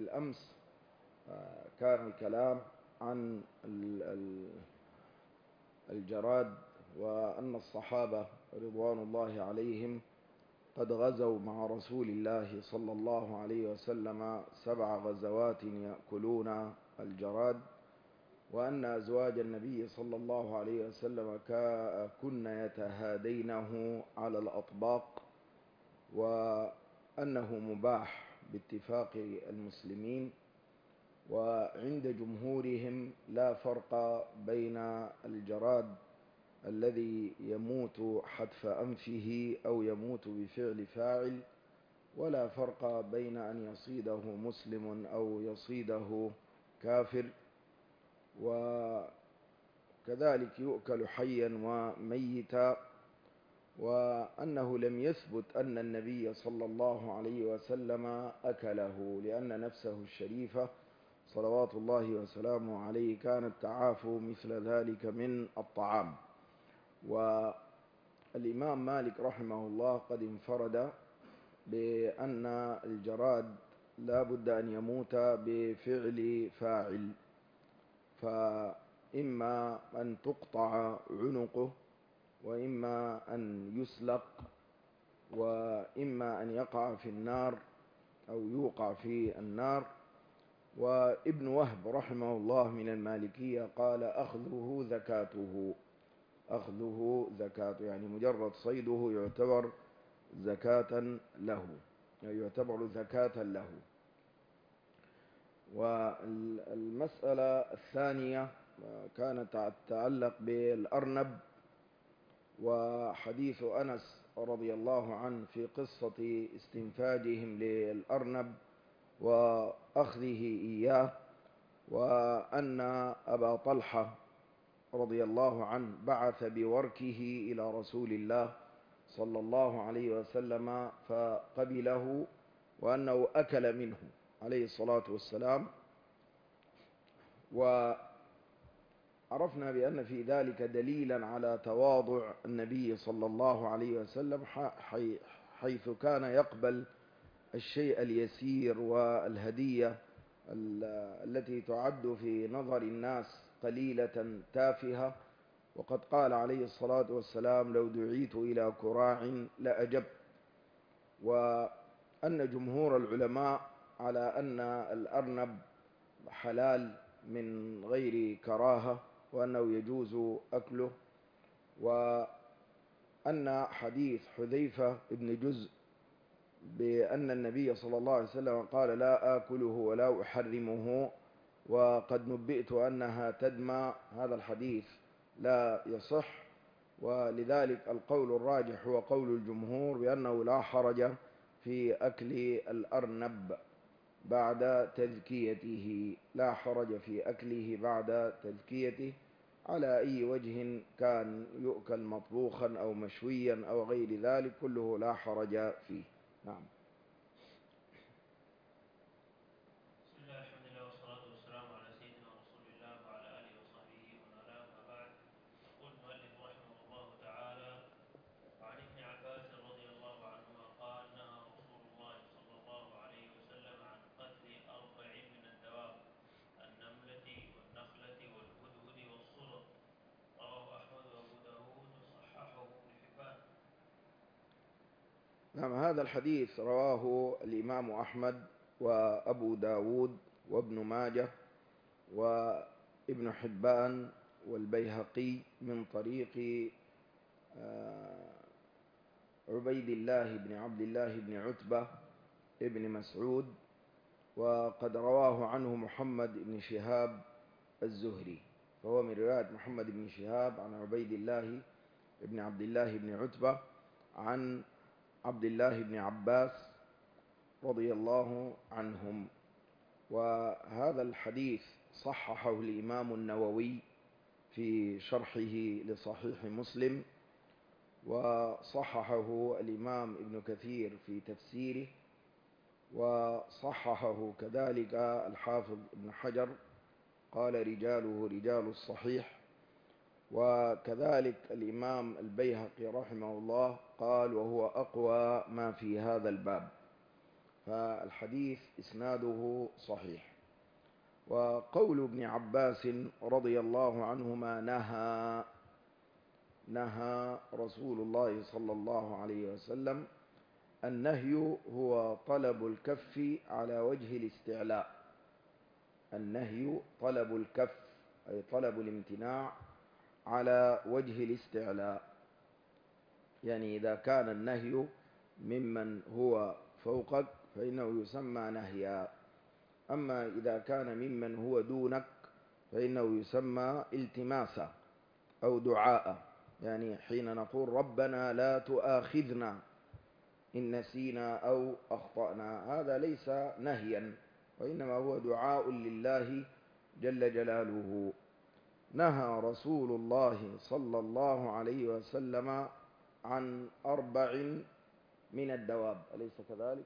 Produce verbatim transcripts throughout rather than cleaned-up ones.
بالأمس كان الكلام عن الجراد، وأن الصحابة رضوان الله عليهم قد غزوا مع رسول الله صلى الله عليه وسلم سبع غزوات يأكلون الجراد، وأن أزواج النبي صلى الله عليه وسلم كن يتهادينه على الأطباق، وأنه مباح باتفاق المسلمين. وعند جمهورهم لا فرق بين الجراد الذي يموت حتف أنفه أو يموت بفعل فاعل، ولا فرق بين أن يصيده مسلم أو يصيده كافر، وكذلك يؤكل حيا وميتا. وأنه لم يثبت أن النبي صلى الله عليه وسلم أكله، لأن نفسه الشريفة صلوات الله وسلامه عليه كانت تعافو مثل ذلك من الطعام. والإمام مالك رحمه الله قد انفرد بأن الجراد لا بد أن يموت بفعل فاعل، فإما أن تقطع عنقه، وإما أن يسلق، وإما أن يقع في النار أو يوقع في النار. وابن وهب رحمه الله من المالكية قال أخذه زكاته، أخذه زكاته يعني مجرد صيده يعتبر زكاة له، يعتبر زكاة له. والمسألة الثانية كانت تتعلق بالأرنب، وحديث أنس رضي الله عنه في قصة استنفاجهم للأرنب وأخذه إياه، وأن أبا طلحة رضي الله عنه بعث بوركه إلى رسول الله صلى الله عليه وسلم فقبله، وأنه أكل منه عليه الصلاة والسلام. وعرفنا بأن في ذلك دليلا على تواضع النبي صلى الله عليه وسلم، حيث كان يقبل الشيء اليسير والهدية التي تعد في نظر الناس قليلة تافهة. وقد قال عليه الصلاة والسلام لو دعيت إلى كراع لأجبت. وأن جمهور العلماء على أن الأرنب حلال من غير كراهة، وأنه يجوز أكله. وأن حديث حذيفة بن جزء بأن النبي صلى الله عليه وسلم قال لا آكله ولا أحرمه وقد نبئت أنها تدمى، هذا الحديث لا يصح. ولذلك القول الراجح هو قول الجمهور بأنه لا حرج في أكل الأرنب بعد تذكيته، لا حرج في أكله بعد تذكيته على أي وجه كان، يؤكل مطبوخا أو مشويا أو غير ذلك، كله لا حرج فيه. نعم. بسم الله الحمد لله والصلاة والسلام على سيدنا رسول الله وعلى آله وصحبه ومن والاه، أما بعد. يقول المؤلف رحمه الله تعالى: وعن ابن عباس رضي الله عنهما قال: نهى رسول الله صلى الله عليه وسلم عن قتل أربع من الدواب: النملة والنخلة والهدهد والصدر. رواه أحمد وأبو داود وصححه ابن حبان. نعم، هذا الحديث رواه الإمام أحمد وأبو داود وابن ماجه وابن حبان والبيهقي من طريق عبيد الله بن عبد الله بن عتبة ابن مسعود، وقد رواه عنه محمد بن شهاب الزهري، فهو من رواية محمد بن شهاب عن عبيد الله بن عبد الله بن عتبة عن عبد الله بن عباس رضي الله عنهم. وهذا الحديث صححه الإمام النووي في شرحه لصحيح مسلم، وصححه الإمام ابن كثير في تفسيره، وصححه كذلك الحافظ ابن حجر قال رجاله رجال الصحيح، وكذلك الإمام البيهقي رحمه الله قال وهو أقوى ما في هذا الباب. فالحديث إسناده صحيح. وقول ابن عباس رضي الله عنهما نهى نهى رسول الله صلى الله عليه وسلم. النهي هو طلب الكف على وجه الاستعلاء. النهي طلب الكف أي طلب الامتناع على وجه الاستعلاء. يعني إذا كان النهي ممن هو فوقك فإنه يسمى نهيا، أما إذا كان ممن هو دونك فإنه يسمى التماسا أو دعاء. يعني حين نقول ربنا لا تؤاخذنا إن نسينا أو أخطأنا، هذا ليس نهيا وإنما هو دعاء لله جل جلاله. نهى رسول الله صلى الله عليه وسلم عن أربع من الدواب، أليس كذلك؟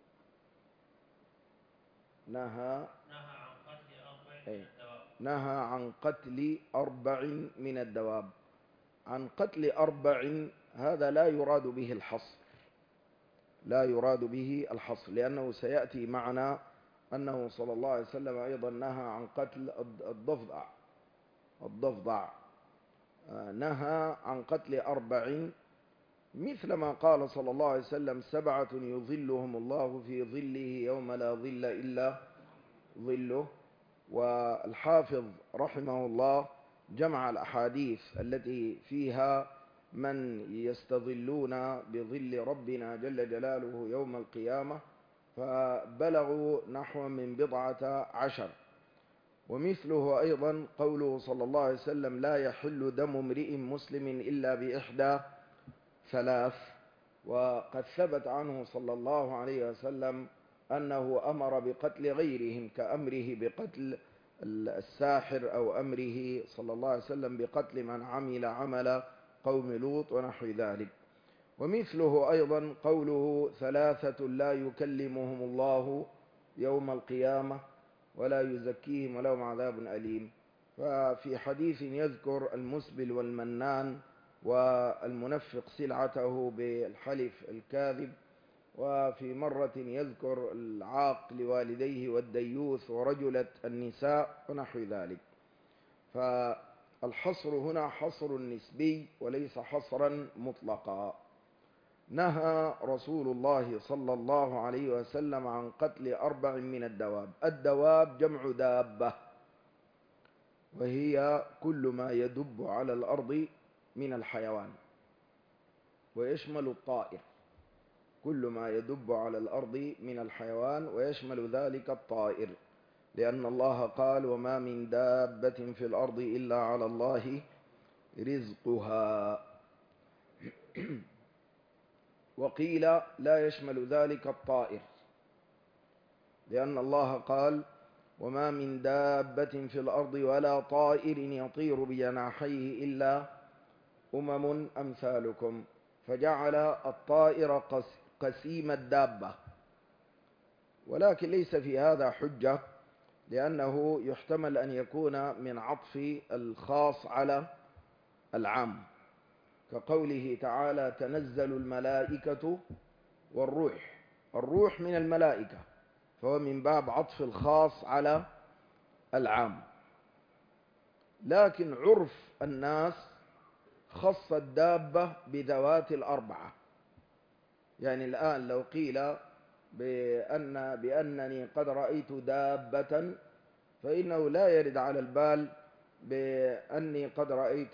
نهى نهى عن قتل أربع أي. من الدواب. نهى عن قتل أربع من الدواب. عن قتل أربع هذا لا يراد به الحصر، لا يراد به الحصر، لأنه سيأتي معنا أنه صلى الله عليه وسلم أيضا نهى عن قتل الضفدع الضفدع نهى عن قتل أربع، مثل ما قال صلى الله عليه وسلم سبعة يظلهم الله في ظله يوم لا ظل إلا ظله. والحافظ رحمه الله جمع الأحاديث التي فيها من يستظلون بظل ربنا جل جلاله يوم القيامة، فبلغوا نحو من بضعة عشر. ومثله أيضا قوله صلى الله عليه وسلم لا يحل دم امرئ مسلم إلا بإحدى ثلاث. وقد ثبت عنه صلى الله عليه وسلم أنه أمر بقتل غيرهم كأمره بقتل الساحر أو أمره صلى الله عليه وسلم بقتل من عمل عمل قوم لوط ونحو ذلك. ومثله أيضا قوله ثلاثة لا يكلمهم الله يوم القيامة ولا يزكيهم ولهم عذاب أليم. ففي حديث يذكر المسبل والمنان والمنفق سلعته بالحلف الكاذب، وفي مرة يذكر العاق لوالديه والديوث ورجلة النساء ونحو ذلك. فالحصر هنا حصر نسبي وليس حصرا مطلقا. نهى رسول الله صلى الله عليه وسلم عن قتل أربع من الدواب. الدواب جمع دابة، وهي كل ما يدب على الأرض من الحيوان، ويشمل الطائر، كل ما يدب على الأرض من الحيوان ويشمل ذلك الطائر، لأن الله قال وما من دابة في الأرض إلا على الله رزقها. وقيل لا يشمل ذلك الطائر، لأن الله قال وما من دابة في الأرض ولا طائر يطير بجناحيه إلا أمم أمثالكم، فجعل الطائر قسيم الدابة. ولكن ليس في هذا حجة، لأنه يحتمل أن يكون من عطف الخاص على العام، كقوله تعالى تنزل الملائكة والروح، الروح من الملائكة، فهو من باب عطف الخاص على العام. لكن عرف الناس خص الدابة بذوات الأربعة. يعني الآن لو قيل بأن بأنني قد رأيت دابة، فإنه لا يرد على البال بأني قد رأيت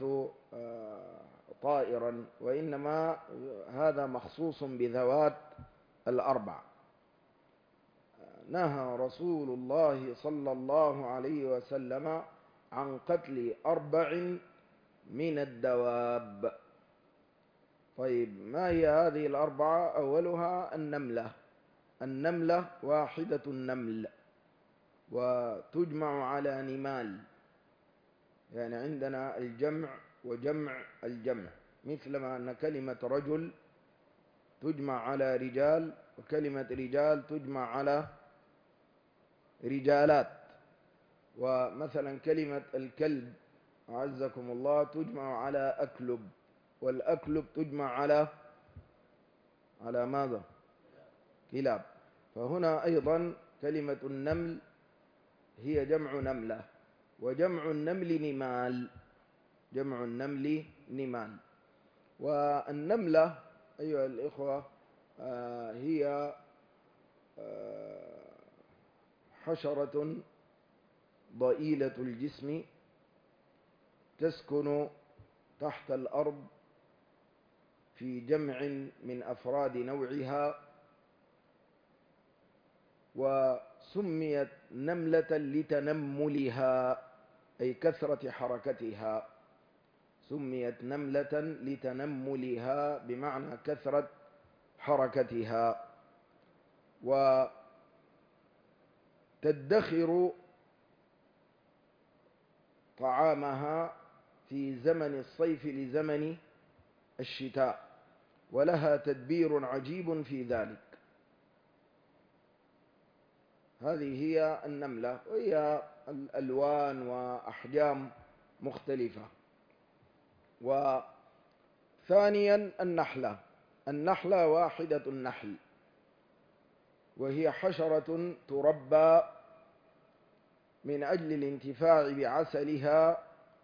طائرا، وإنما هذا مخصوص بذوات الأربع. نهى رسول الله صلى الله عليه وسلم عن قتل أربع من الدواب. طيب ما هي هذه الأربعة؟ أولها النملة. النملة واحدة النمل، وتجمع على نمال، يعني عندنا الجمع وجمع الجمع، مثلما أن كلمة رجل تجمع على رجال، وكلمة رجال تجمع على رجالات. ومثلا كلمة الكلب أعزكم الله تجمع على أكلب، والأكلب تجمع على على ماذا؟ كلاب. فهنا أيضا كلمة النمل هي جمع نملة، وجمع النمل نمال، جمع النمل نمال. والنملة أيها الإخوة هي حشرة ضئيلة الجسم تسكن تحت الأرض في جمع من أفراد نوعها، وسميت نملة لتنملها أي كثرة حركتها، سميت نملة لتنملها بمعنى كثرة حركتها. وتدخر طعامها في زمن الصيف لزمن الشتاء، ولها تدبير عجيب في ذلك. هذه هي النملة، وهي الألوان وأحجام مختلفة. وثانيا النحلة، النحلة واحدة النحل، وهي حشرة تربى من أجل الانتفاع بعسلها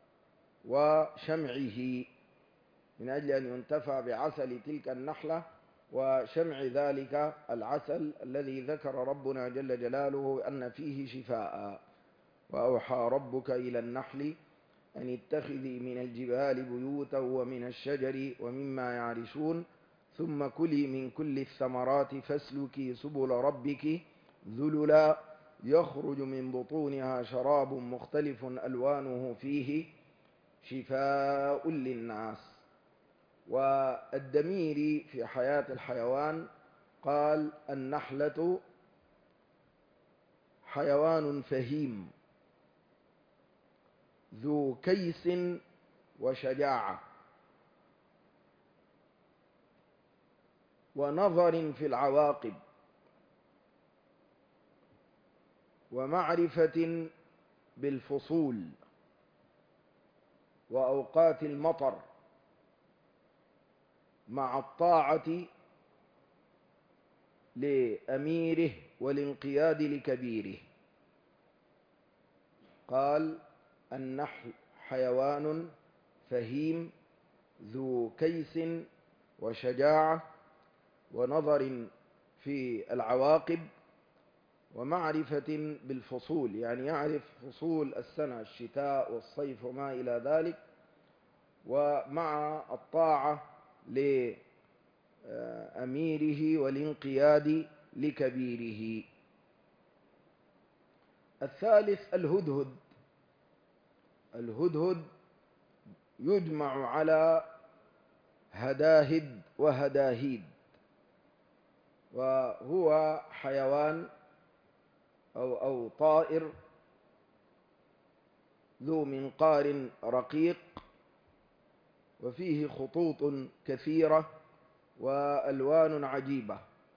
وشمعه، من أجل أن ينتفع بعسل تلك النحلة وشمع ذلك العسل الذي ذكر ربنا جل جلاله أن فيه شفاء. وأوحى ربك إلى النحل أن اتخذي من الجبال بيوتا ومن الشجر ومما يعرشون ثم كلي من كل الثمرات فاسلكي سبل ربك ذللا يخرج من بطونها شراب مختلف ألوانه فيه شفاء للناس. والدميري في حياة الحيوان قال: النحلة حيوان فهيم ذو كيس وشجاعة ونظر في العواقب ومعرفة بالفصول وأوقات المطر، مع الطاعة لأميره والانقياد لكبيره. قال: النحل حيوان فهيم ذو كيس وشجاعة ونظر في العواقب ومعرفة بالفصول، يعني يعرف فصول السنة، الشتاء والصيف وما إلى ذلك، ومع الطاعة لأميره والانقياد لكبيره. الثالث الهدهد. الهدهد يجمع على هداهد وهداهيد، وهو حيوان أو, أو طائر ذو منقار رقيق وفيه خطوط كثيرة وألوان عجيبة.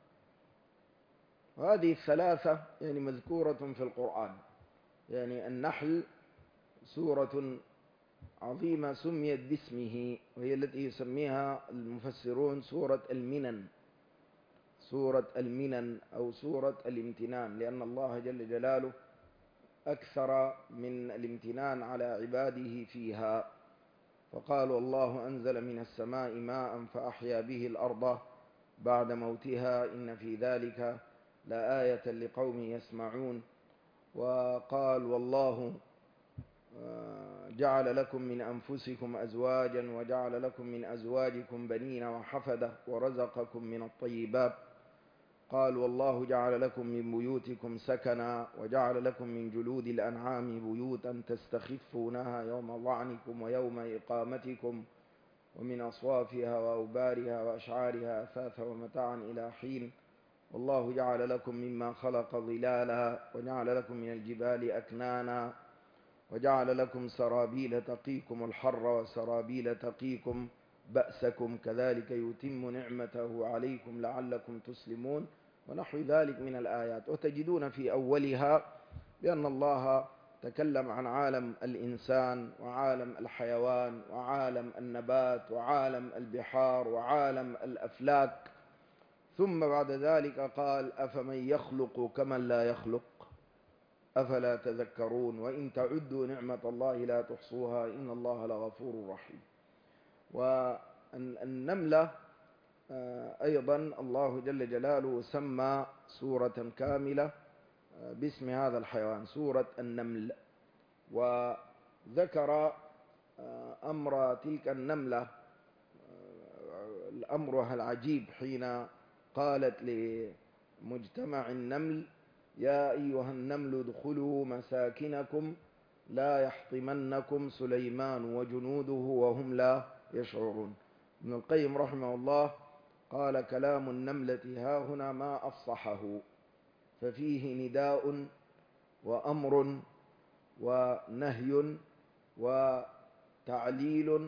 هذه الثلاثة يعني مذكورة في القرآن. يعني النحل سورة عظيمة سميت باسمه، وهي التي يسميها المفسرون سورة المنن، سورة المنن أو سورة الامتنان، لأن الله جل جلاله أكثر من الامتنان على عباده فيها. فقالوا: الله أنزل من السماء ماء فأحيا به الأرض بعد موتها إن في ذلك لآية لقوم يسمعون. وقال: والله جعل لكم من أنفسكم أزواجا وجعل لكم من أزواجكم بنين وحفدة ورزقكم من الطيبات. قال: والله جعل لكم من بيوتكم سكنا وجعل لكم من جلود الأنعام بيوتا تستخفونها يوم ظعنكم ويوم إقامتكم ومن أصوافها وأوبارها وأشعارها أثاثا ومتاعا إلى حين. والله جعل لكم مما خلق ظلالا وجعل لكم من الجبال أكنانا وجعل لكم سرابيل تقيكم الحر وسرابيل تقيكم بأسكم كذلك يتم نعمته عليكم لعلكم تسلمون، ونحو ذلك من الآيات. وتجدون في أولها بأن الله تكلم عن عالم الإنسان وعالم الحيوان وعالم النبات وعالم البحار وعالم الأفلاك، ثم بعد ذلك قال أفمن يخلق كمن لا يخلق أفلا تذكرون وإن تعدوا نعمة الله لا تحصوها إن الله لغفور رحيم. والنملة أيضا الله جل جلاله سمى سورة كاملة باسم هذا الحيوان، سورة النمل، وذكر أمر تلك النملة، أمرها العجيب حين قالت لمجتمع النمل يا أيها النمل ادخلوا مساكنكم لا يحطمنكم سليمان وجنوده وهم لا يشعرون. ابن القيم رحمه الله قال كلام النملة هاهنا ما أفصحه، ففيه نداء وأمر ونهي وتعليل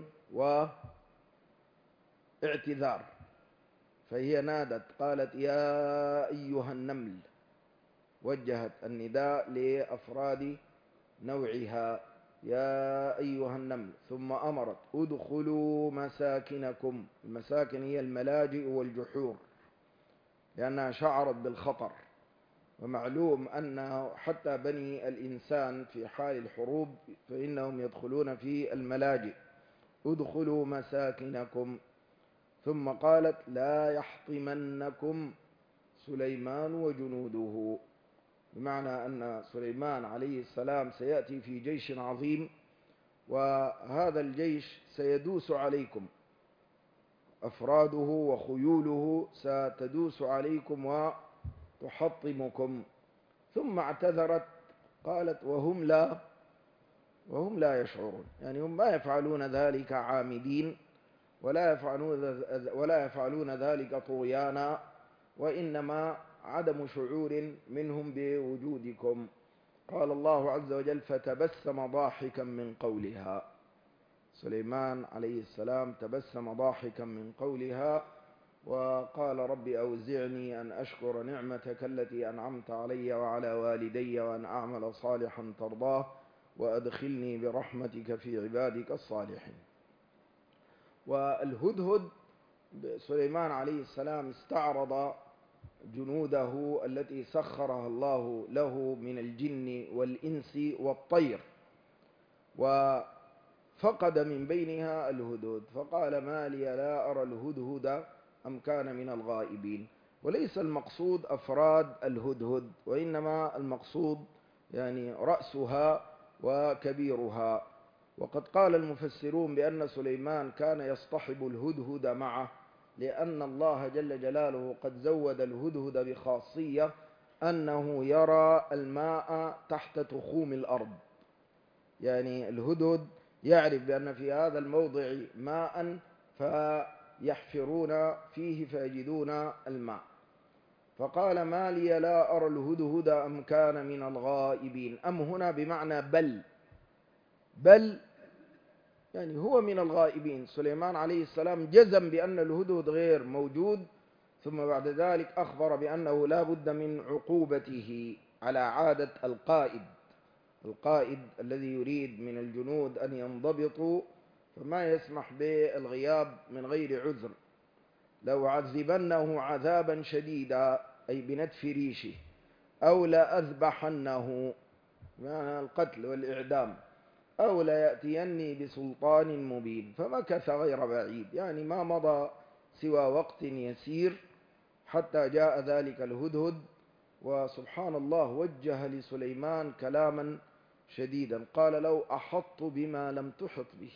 واعتذار. فهي نادت قالت يا أيها النمل، وجهت النداء لأفراد نوعها يا أيها النمل، ثم أمرت ادخلوا مساكنكم. المساكن هي الملاجئ والجحور، لأنها شعرت بالخطر. ومعلوم أن حتى بني الإنسان في حال الحروب فإنهم يدخلون في الملاجئ. ادخلوا مساكنكم. ثم قالت لا يحطمنكم سليمان وجنوده، بمعنى أن سليمان عليه السلام سيأتي في جيش عظيم، وهذا الجيش سيدوس عليكم، أفراده وخيوله ستدوس عليكم وتحطمكم. ثم اعتذرت قالت وهم لا وهم لا يشعرون، يعني هم ما يفعلون ذلك عامدين ولا يفعلون ولا يفعلون ذلك طغيانا، وإنما عدم شعور منهم بوجودكم. قال الله عز وجل فتبسم ضاحكا من قولها. سليمان عليه السلام تبسم ضاحكا من قولها وقال رب أوزعني أن أشكر نعمتك التي أنعمت علي وعلى والدي وأن أعمل صالحا ترضاه وأدخلني برحمتك في عبادك الصالحين. والهدهد سليمان عليه السلام استعرض جنوده التي سخرها الله له من الجن والإنس والطير، وفقد من بينها الهدهد، فقال ما لي لا أرى الهدهد أم كان من الغائبين. وليس المقصود أفراد الهدهد، وإنما المقصود يعني رأسها وكبيرها. وقد قال المفسرون بأن سليمان كان يصطحب الهدهد معه، لأن الله جل جلاله قد زود الهدهد بخاصية أنه يرى الماء تحت تخوم الأرض. يعني الهدهد يعرف بأن في هذا الموضع ماء فيحفرون فيه فيجدون الماء. فقال ما لي لا أرى الهدهد أم كان من الغائبين. أم هنا بمعنى بل، بل يعني هو من الغائبين. سليمان عليه السلام جزم بأن الهدهد غير موجود، ثم بعد ذلك أخبر بأنه لا بد من عقوبته على عادة القائد. القائد الذي يريد من الجنود أن ينضبطوا فما يسمح بالغياب من غير عذر. لو عذبنه عذابا شديدا أي بنتف ريشه، أو لأذبحنه معنى القتل والإعدام، أو لا يأتيني بسلطان مبين. فمكث غير بعيد، يعني ما مضى سوى وقت يسير حتى جاء ذلك الهدهد. وسبحان الله وجه لسليمان كلاما شديدا، قال لو أحط بما لم تحط به،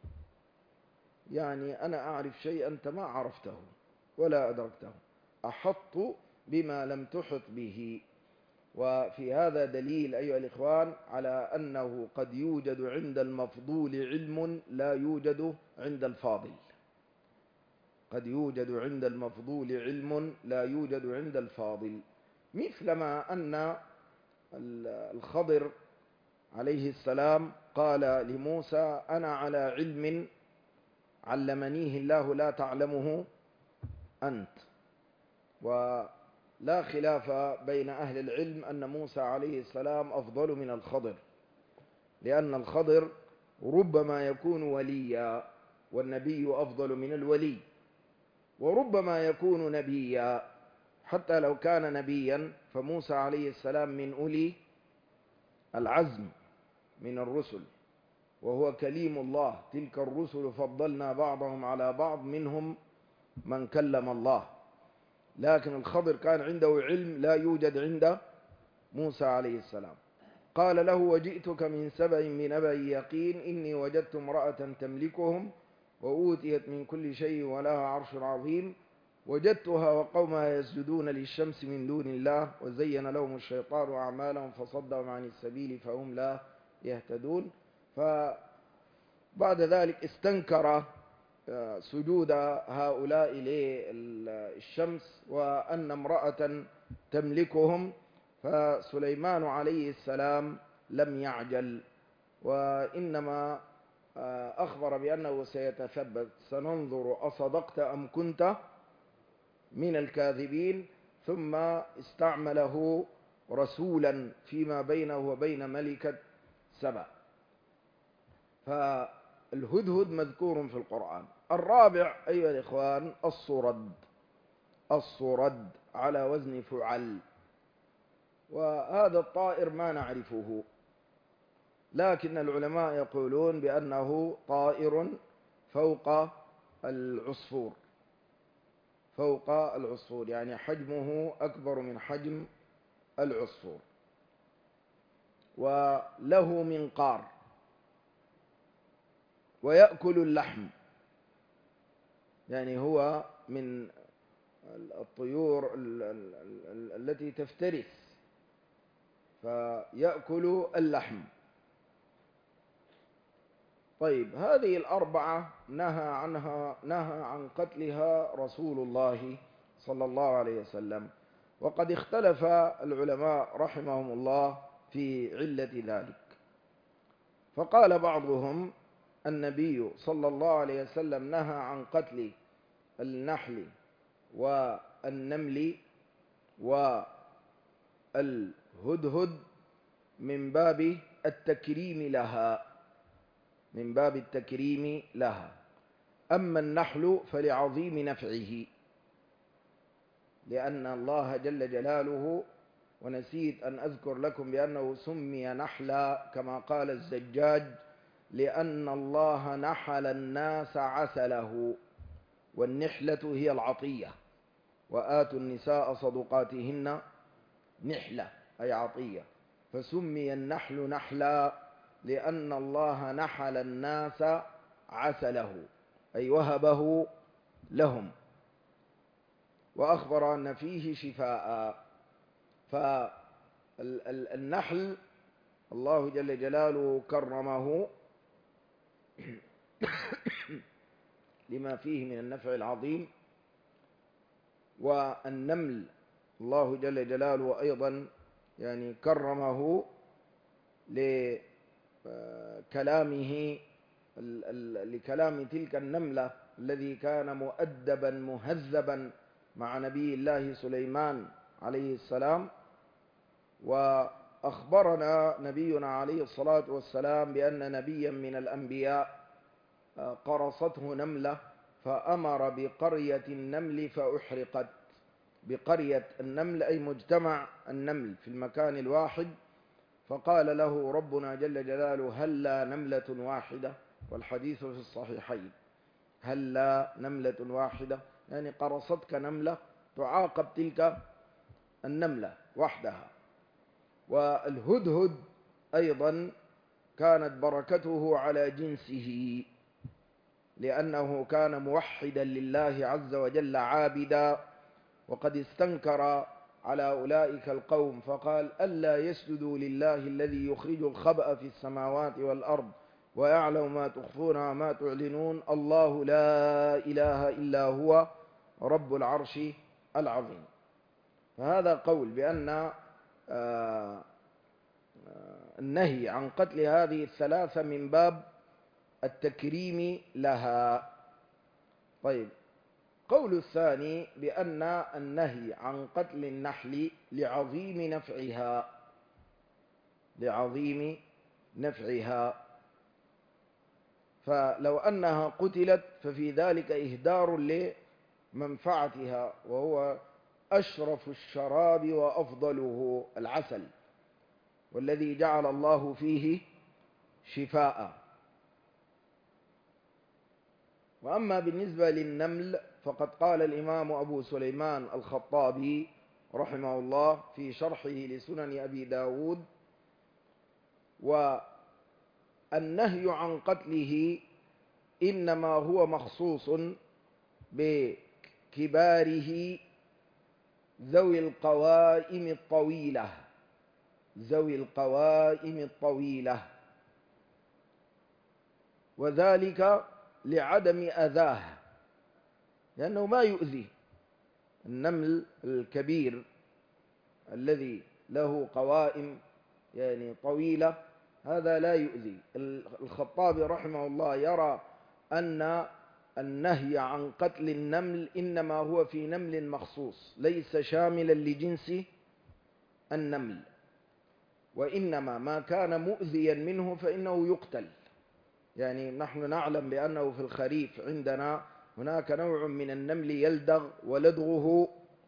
يعني أنا أعرف شيئا أنت ما عرفته ولا أدركته، أحط بما لم تحط به. وفي هذا دليل أيها الإخوان على أنه قد يوجد عند المفضول علم لا يوجد عند الفاضل. قد يوجد عند المفضول علم لا يوجد عند الفاضل، مثلما أن الخضر عليه السلام قال لموسى أنا على علم علمنيه الله لا تعلمه أنت. ولا خلاف بين أهل العلم أن موسى عليه السلام أفضل من الخضر، لأن الخضر ربما يكون وليا والنبي أفضل من الولي، وربما يكون نبيا حتى لو كان نبيا فموسى عليه السلام من أولي العزم من الرسل، وهو كليم الله. تلك الرسل فضلنا بعضهم على بعض منهم من كلم الله. لكن الخضر كان عنده علم لا يوجد عند موسى عليه السلام. قال له: وجئتك من سبأ بنبأ يقين إني وجدت امرأة تملكهم وأوتيت من كل شيء ولها عرش عظيم وجدتها وقومها يسجدون للشمس من دون الله وزين لهم الشيطان أعمالهم فصدهم عن السبيل فهم لا يهتدون. فبعد ذلك استنكر سجود هؤلاء للشمس وأن امرأة تملكهم. فسليمان عليه السلام لم يعجل، وإنما أخبر بأنه سيتثبت: سننظر أصدقت أم كنت من الكاذبين. ثم استعمله رسولا فيما بينه وبين ملكة سبأ. فالهدهد مذكور في القرآن. الرابع أيها الإخوان الصرد. الصرد على وزن فعل، وهذا الطائر ما نعرفه، لكن العلماء يقولون بأنه طائر فوق العصفور، فوق العصفور، يعني حجمه أكبر من حجم العصفور، وله منقار ويأكل اللحم، يعني هو من الطيور التي تفترس فيأكل اللحم. طيب، هذه الأربعة نهى عنها نهى عن قتلها رسول الله صلى الله عليه وسلم، وقد اختلف العلماء رحمهم الله في علة ذلك. فقال بعضهم: النبي صلى الله عليه وسلم نهى عن قتل النحل والنمل والهدهد من باب التكريم لها من باب التكريم لها أما النحل فلعظيم نفعه، لأن الله جل جلاله، ونسيت أن أذكر لكم بأنه سمي نحلا كما قال الزجاج لأن الله نحل الناس عسله، والنحلة هي العطية، وآتوا النساء صدقاتهن نحلة أي عطية، فسمي النحل نحلا لأن الله نحل الناس عسله أي وهبه لهم، وأخبر أن فيه شفاء. فالنحل الله جل جلاله كرمه لما فيه من النفع العظيم، والنمل الله جل جلاله أيضا يعني كرمه لكلامه لكلام تلك النملة الذي كان مؤدبا مهذبا مع نبي الله سليمان عليه السلام. وأخبرنا نبينا عليه الصلاة والسلام بأن نبيا من الأنبياء قرصته نملة فأمر بقرية النمل فأحرقت. بقرية النمل أي مجتمع النمل في المكان الواحد. فقال له ربنا جل جلاله: هلا نملة واحدة، والحديث في الصحيحين، هلا نملة واحدة، يعني قرصتك نملة تعاقب تلك النملة وحدها. والهدهد أيضا كانت بركته على جنسه، لأنه كان موحدا لله عز وجل عابدا، وقد استنكر على أولئك القوم فقال: ألا يسجدوا لله الذي يخرج الخبأ في السماوات والأرض ويعلم ما تخفون وما تعلنون، الله لا إله إلا هو رب العرش العظيم. فهذا قول بأن النهي عن قتل هذه الثلاثة من باب التكريم لها. طيب، قول الثاني بأن النهي عن قتل النحل لعظيم نفعها لعظيم نفعها فلو أنها قتلت ففي ذلك إهدار لمنفعتها، وهو أشرف الشراب وأفضله العسل، والذي جعل الله فيه شفاء. وأما بالنسبة للنمل فقد قال الإمام أبو سليمان الخطابي رحمه الله في شرحه لسنن أبي داود: والنهي عن قتله إنما هو مخصوص بكباره ذوي القوائم الطويلة ذوي القوائم الطويلة وذلك لعدم أذاه، لأنه ما يؤذي. النمل الكبير الذي له قوائم يعني طويلة هذا لا يؤذي. الخطابي رحمه الله يرى أن النهي عن قتل النمل إنما هو في نمل مخصوص، ليس شاملا لجنس النمل، وإنما ما كان مؤذيا منه فإنه يقتل. يعني نحن نعلم بأنه في الخريف عندنا هناك نوع من النمل يلدغ، ولدغه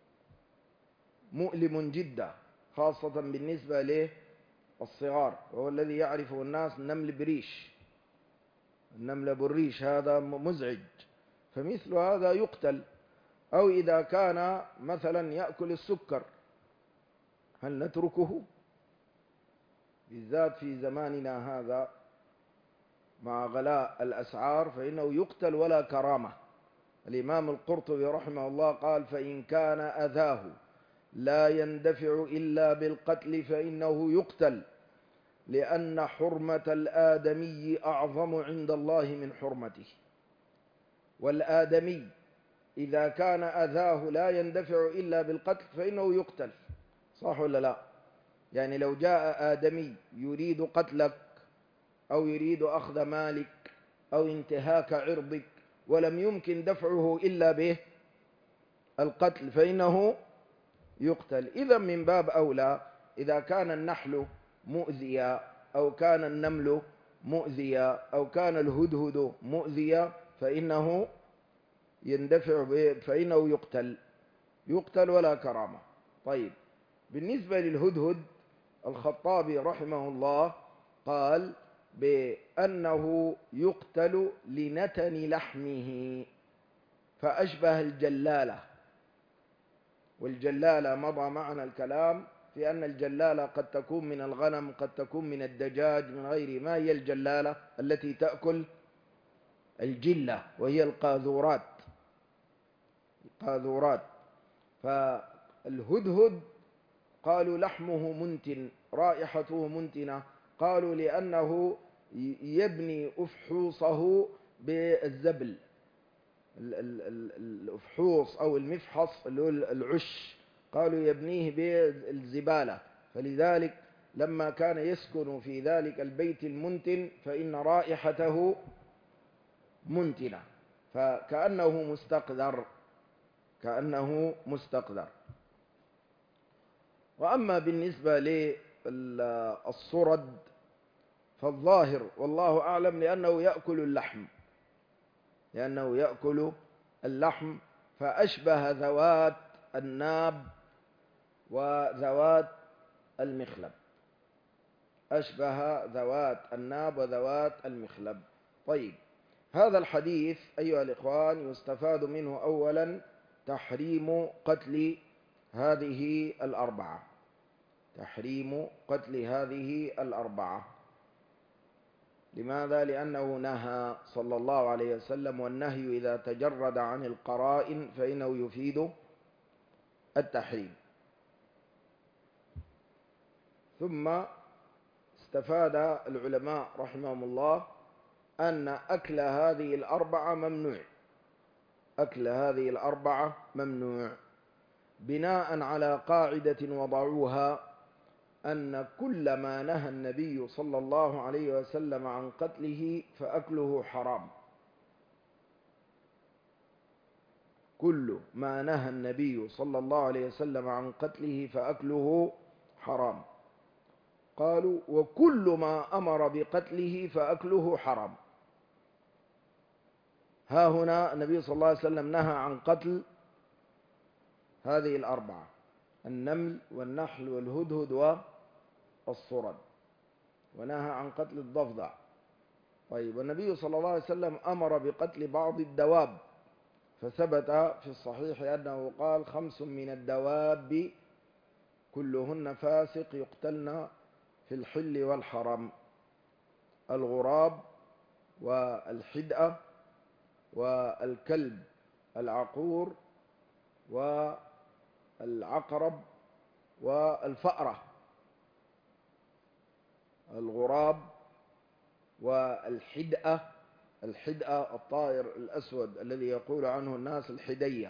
مؤلم جدا خاصة بالنسبة للصغار، وهو الذي يعرفه الناس نمل بريش. النمل بالريش هذا مزعج، فمثل هذا يقتل. أو إذا كان مثلا يأكل السكر، هل نتركه؟ بالذات في زماننا هذا مع غلاء الأسعار فإنه يقتل ولا كرامة. الإمام القرطبي رحمه الله قال: فإن كان أذاه لا يندفع إلا بالقتل فإنه يقتل، لأن حرمة الآدمي أعظم عند الله من حرمته. والآدمي إذا كان أذاه لا يندفع إلا بالقتل فإنه يقتل، صح ولا لا؟ يعني لو جاء آدمي يريد قتلك أو يريد أخذ مالك أو انتهاك عرضك ولم يمكن دفعه إلا به القتل فإنه يقتل. إذا من باب أولى إذا كان النحل مؤذيا أو كان النمل مؤذيا أو كان الهدهد مؤذيا فإنه يندفع به، فإنه يقتل يقتل ولا كرامة. طيب، بالنسبة للهدهد الخطابي رحمه الله قال بأنه يقتل لنتن لحمه فأشبه الجلالة. والجلالة مضى معنا الكلام في أن الجلالة قد تكون من الغنم، قد تكون من الدجاج، من غيره. ما هي الجلالة؟ التي تأكل الجلة، وهي القاذورات القاذورات فالهدهد قالوا لحمه منتن، رائحته منتنة. قالوا لأنه يبني أفحوصه بالزبل، الأفحوص أو المفحص اللي هو العش، قالوا يبنيه بالزبالة، فلذلك لما كان يسكن في ذلك البيت المنتن فإن رائحته منتنة، فكأنه مستقذر كأنه مستقذر. وأما بالنسبة للصرد فالظاهر والله أعلم لأنه يأكل اللحم لأنه يأكل اللحم فأشبه ذوات الناب وذوات المخلب أشبه ذوات الناب وذوات المخلب. طيب، هذا الحديث أيها الإخوان يستفاد منه أولا تحريم قتل هذه الأربعة تحريم قتل هذه الأربعة. لماذا؟ لأنه نهى صلى الله عليه وسلم، والنهي إذا تجرد عن القرائن فإنه يفيد التحريم. ثم استفاد العلماء رحمهم الله أن أكل هذه الأربعة ممنوع أكل هذه الأربعة ممنوع بناء على قاعدة وضعوها أن كل ما نهى النبي صلى الله عليه وسلم عن قتله فأكله حرام. كل ما نهى النبي صلى الله عليه وسلم عن قتله فأكله حرام. قالوا وكل ما أمر بقتله فأكله حرام. ها هنا النبي صلى الله عليه وسلم نهى عن قتل هذه الأربعة: النمل والنحل والهدهد والصرد، ونهى عن قتل الضفدع. طيب، والنبي صلى الله عليه وسلم أمر بقتل بعض الدواب، فثبت في الصحيح أنه قال: خمس من الدواب كلهن فاسق يقتلن في الحل والحرم: الغراب والحدأة والكلب العقور والعقرب والفأرة. الغراب والحدأة، الحدأة الطائر الأسود الذي يقول عنه الناس الحدية،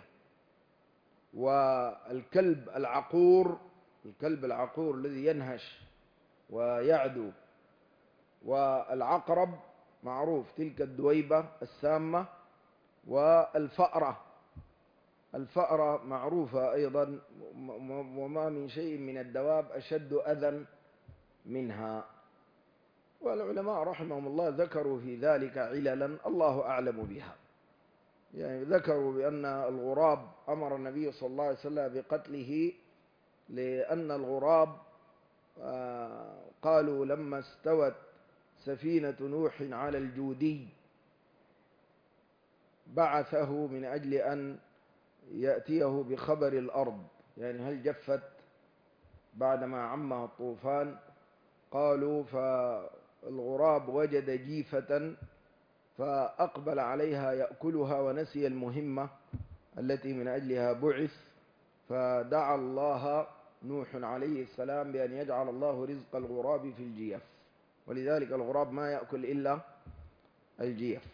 والكلب العقور، الكلب العقور الذي ينهش ويعدو، والعقرب معروف تلك الدويبة السامة، والفأرة، الفأرة معروفة أيضا، وما من شيء من الدواب أشد أذى منها. والعلماء رحمهم الله ذكروا في ذلك عللا الله أعلم بها. يعني ذكروا بأن الغراب أمر النبي صلى الله عليه وسلم بقتله لأن الغراب قالوا لما استوت سفينة نوح على الجودي بعثه من أجل أن يأتيه بخبر الأرض، يعني هل جفت بعدما عمها الطوفان. قالوا فالغراب وجد جيفة فأقبل عليها يأكلها ونسي المهمة التي من أجلها بعث، فدعا الله نوح عليه السلام بأن يجعل الله رزق الغراب في الجيف، ولذلك الغراب ما يأكل إلا الجيف.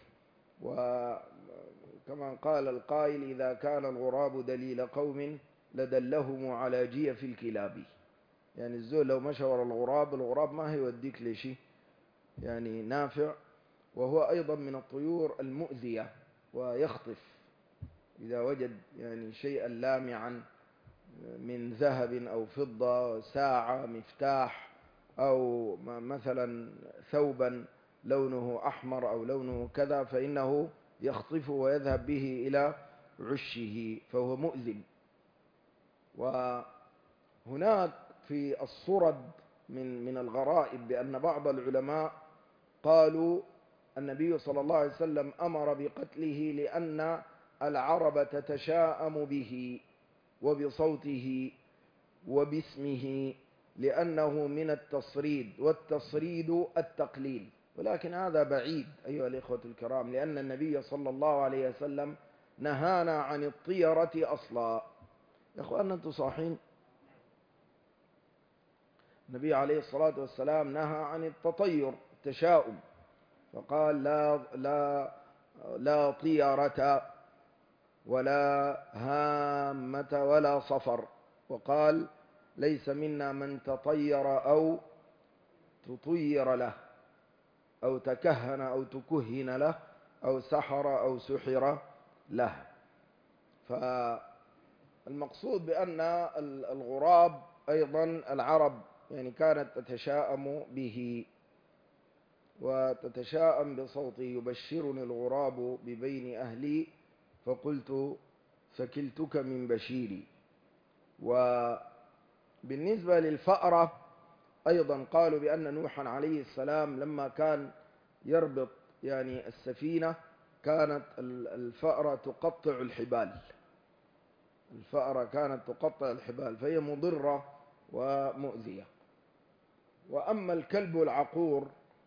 وكما قال القائل: إذا كان الغراب دليل قوم لدلهم على جيف الكلاب. يعني الزول لو مشى ورا الغراب، الغراب ما هيوديك لشيء يعني نافع، وهو أيضا من الطيور المؤذية، ويخطف إذا وجد يعني شيئا لامعا من ذهب أو فضة، ساعة، مفتاح، أو مثلا ثوبا لونه أحمر أو لونه كذا، فإنه يخطفه ويذهب به إلى عشه، فهو مؤذن. وهناك في الصرد من من الغرائب بأن بعض العلماء قالوا النبي صلى الله عليه وسلم أمر بقتله لأن العرب تتشاءم به وبصوته وباسمه، لأنه من التصريد، والتصريد التقليل. ولكن هذا بعيد أيها الإخوة الكرام، لأن النبي صلى الله عليه وسلم نهانا عن الطيرة أصلا. يا أخواننا أنتم صاحين؟ النبي عليه الصلاة والسلام نهى عن التطير، التشاؤم، فقال: لا لا لا طيرة ولا هامة ولا صفر. وقال: ليس منا من تطير أو تطير له، أو تكهن أو تكهن له، أو سحر أو سحر له. فالمقصود بأن الغراب أيضا العرب يعني كانت تتشاءم به وتتشاءم بصوته: يبشرني الغراب ببين أهلي فقلت سكلتك من بشيري. وبالنسبة للفأرة أيضا قالوا بأن نوحا عليه السلام لما كان يربط يعني السفينة كانت الفأرة تقطع الحبال، الفأرة كانت تقطع الحبال، فهي مضرة ومؤذية. وأما الكلب العقور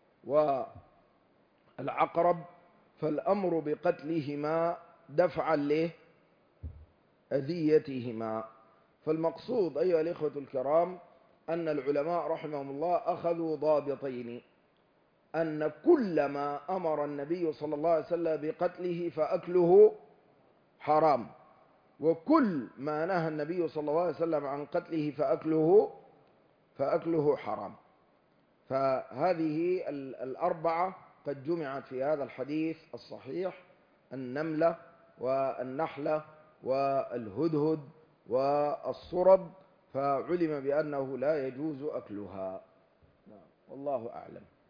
والعقرب فالأمر بقتلهما دفعا لأذيتهما. فالمقصود أيها الإخوة الكرام أن العلماء رحمهم الله أخذوا ضابطين: أن كل ما أمر النبي صلى الله عليه وسلم بقتله فأكله حرام، وكل ما نهى النبي صلى الله عليه وسلم عن قتله فأكله فأكله حرام. فهذه الأربعة قد جمعت في هذا الحديث الصحيح: النملة والنحلة والهدهد والصرد، فعلم بأنه لا يجوز أكلها. والله أعلم.